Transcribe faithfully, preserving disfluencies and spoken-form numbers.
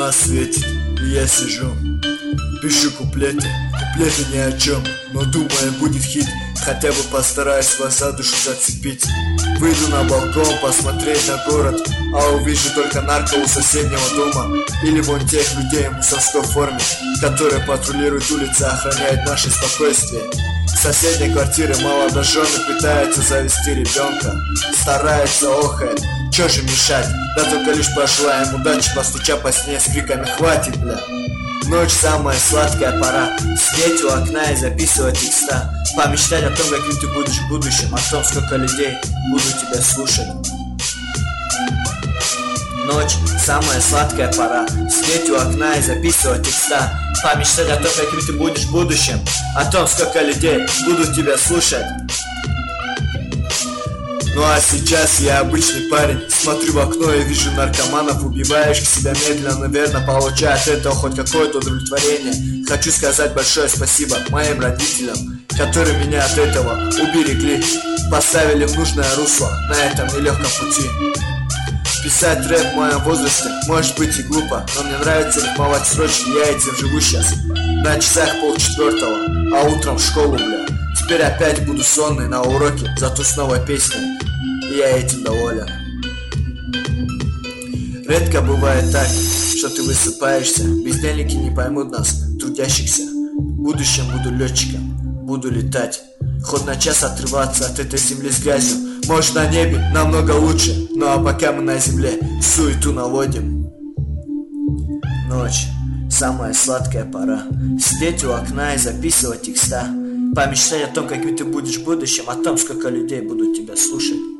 Луна светит, и я сижу, пишу куплеты, куплеты ни о чем, но думаю, будет хит. Хотя бы постараюсь вас за душу зацепить. Выйду на балкон посмотреть на город, а увижу только нарко у соседнего дома. Или вон тех людей в мусорской форме, которые патрулируют улицы, охраняют наше спокойствие. В соседней квартире молодожены пытаются завести ребенка. Старается, охает, чё же мешать? Да только лишь пожелаем удачи, постуча по стене с криками «Хватит, бля!». Ночь самая сладкая пора, сидеть у окна и записывать текста, помечтать о том, каким ты будешь в будущем, о том, сколько людей будут тебя слушать. Ночь самая сладкая пора, сидеть у окна и записывать текста, помечтать о том, каким ты будешь в будущем, о том, сколько людей будут тебя слушать. Ну а сейчас я обычный парень, смотрю в окно и вижу наркоманов, убивающих себя медленно, наверное, получая от этого хоть какое-то удовлетворение. Хочу сказать большое спасибо моим родителям, которые меня от этого уберегли, поставили в нужное русло на этом нелегком пути. Писать рэп в моем возрасте может быть и глупо, но мне нравится рифмовать строчки, я этим живу сейчас. На часах полчетвертого, а утром в школу, бля. Теперь опять буду сонный на уроке, зато снова песня, и я этим доволен. Редко бывает так, что ты высыпаешься, бездельники не поймут нас, трудящихся. В будущем буду летчиком, буду летать, хоть на час отрываться от этой земли с грязью. Может, на небе намного лучше, ну а пока мы на земле суету наводим. Ночь, самая сладкая пора, сидеть у окна и записывать текста, помечтать о том, каким ты будешь в будущем, о том, сколько людей будут тебя слушать.